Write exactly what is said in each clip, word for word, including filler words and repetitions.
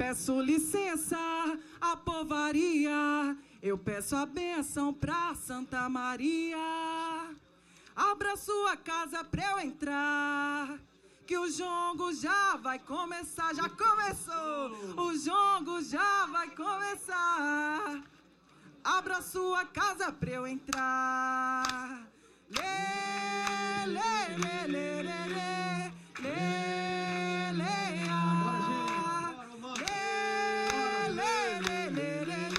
peço licença à povaria, eu peço a bênção pra Santa Maria. Abra sua casa pra eu entrar, que o jongo já vai começar. Já começou! O jongo já vai começar. Abra sua casa pra eu entrar. Lê, lê, lê, lê, lê, lê, lê, lê, ah. Lê, lê, lê, lê, lê,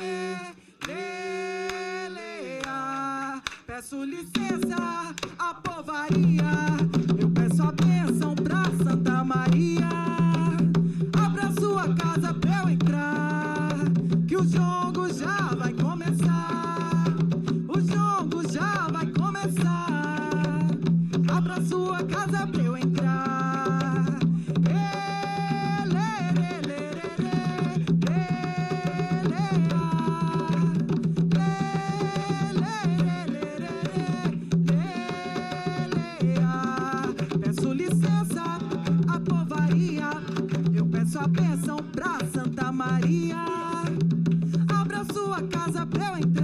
lê, lê, ah. Peço licença à povaria, eu peço a bênção pra Santa Maria. Abra sua casa pra eu entrar, que o jongo já vai começar. O jongo já vai começar. Abra sua casa pra eu entrar. Ê, lê, lê, lê, lê, lê, lê, ah. Lê, lê, lê, lê, lê, lê, ah. Peço licença à povaria, eu peço a bênção pra Santa Maria. Abra sua casa pra eu entrar.